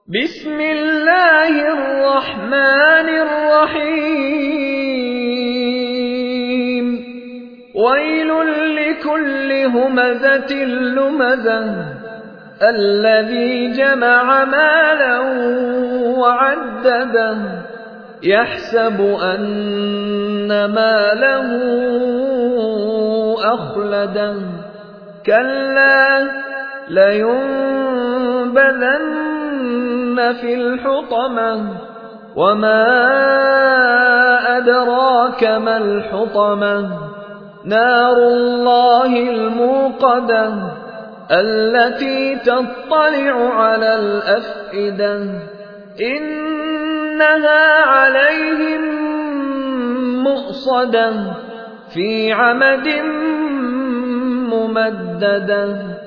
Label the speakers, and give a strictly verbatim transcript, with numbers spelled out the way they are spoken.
Speaker 1: بسم الله الرحمن الرحيم ويل لكل همزة لمزة الذي جمع مالا وعدده يحسب أن ماله أخلده كلا لينبذن في الحطمة وما أدراك ما الحطمة نار الله الموقدة التي تطلع على الأفئدة إنها عليهم مؤصدة في عمد ممددة